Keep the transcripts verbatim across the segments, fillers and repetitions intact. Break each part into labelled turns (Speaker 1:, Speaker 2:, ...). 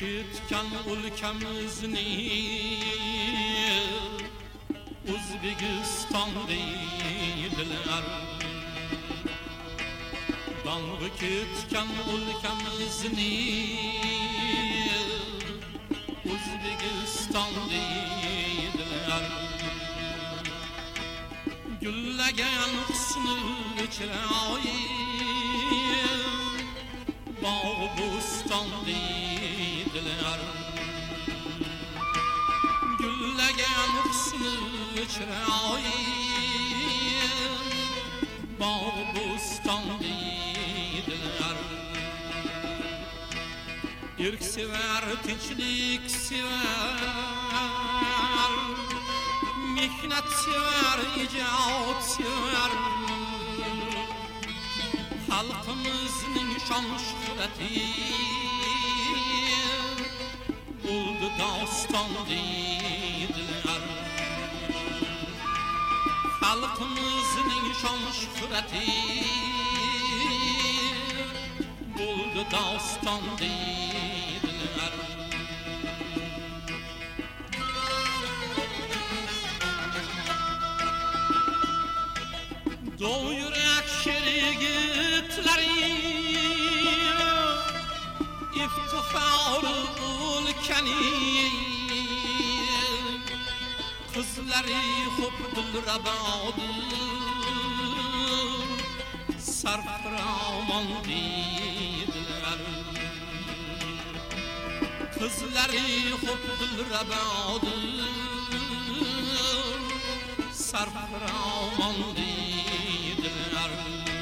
Speaker 1: ketgan o'lkamizni O'zbekiston deydilar. Dong'i ketgan o'lkamizni O'zbekiston deydilar. Gullagan husni chiroyi bog' bo'ston deydilar. Gullagan husni chiroyi bog' bo'ston deydilar. Erk sevar, tinchlik sevar, mehnat sevar, ijod sevar. Xalqimizning shon shuhrati bo'ldi doston deydilar. Xalqimizning shon shuhrati bo'ldi doston deydilar. Do'yrak sherigitlaring iftixori o'lkaning qizlari xo'p dilrabodir sarframon deydilar. Qizlari xo'p dilrabodir sarframon deydilar.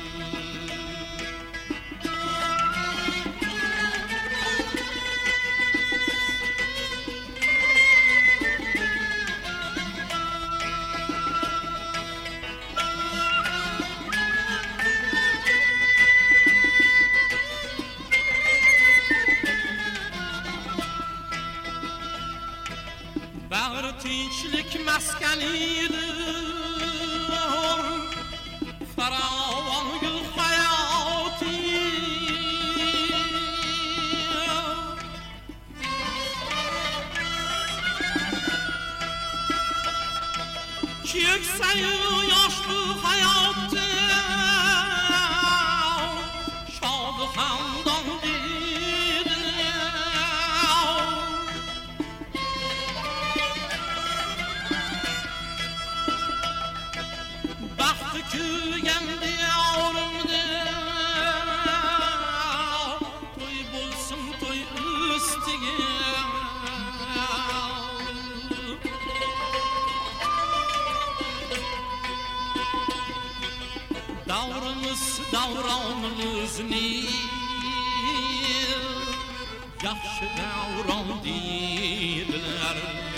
Speaker 1: Bag'ri tinchlik maskanidir, farovon gul hayoti. Keksayu yoshli hayotda shod hamdon kuygan diyorimda to'y bo'lsin to'y ustiga. Davrimiz davronimizni yaxshi davron deydilar.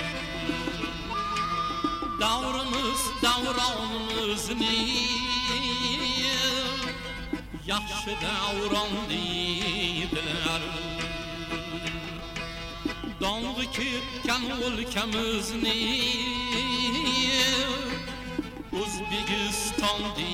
Speaker 1: Davrimiz davronimizni yaxshi davron deydilar. Dong'i ketgan o'lkamizni O'zbekiston deydilar.